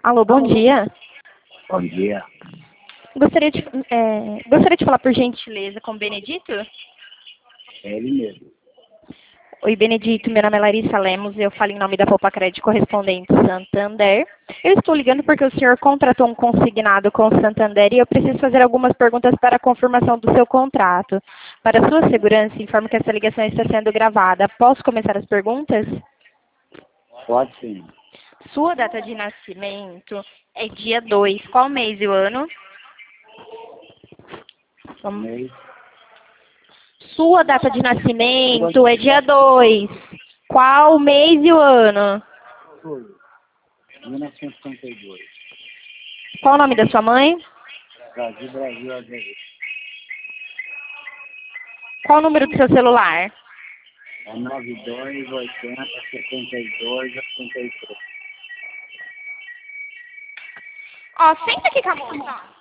Alô, bom dia. Bom dia. Gostaria de falar por gentileza com o Benedito? É ele mesmo. Oi, Benedito. Meu nome é Larissa Lemos. Eu falo em nome da Poupa Crédito Correspondente Santander. Eu estou ligando porque o senhor contratou um consignado com o Santander e eu preciso fazer algumas perguntas para a confirmação do seu contrato. Para sua segurança, informo que essa ligação está sendo gravada. Posso começar as perguntas? Pode sim. Sua data de nascimento é dia 2. Qual mês e o ano? Mês. Sua data de nascimento é dia 2. Qual mês e o ano? 1952. Qual o nome da sua mãe? Brasil, ADV. Qual o número do seu celular? É 92, 80, 72, 83. Ó, senta aqui com a moça.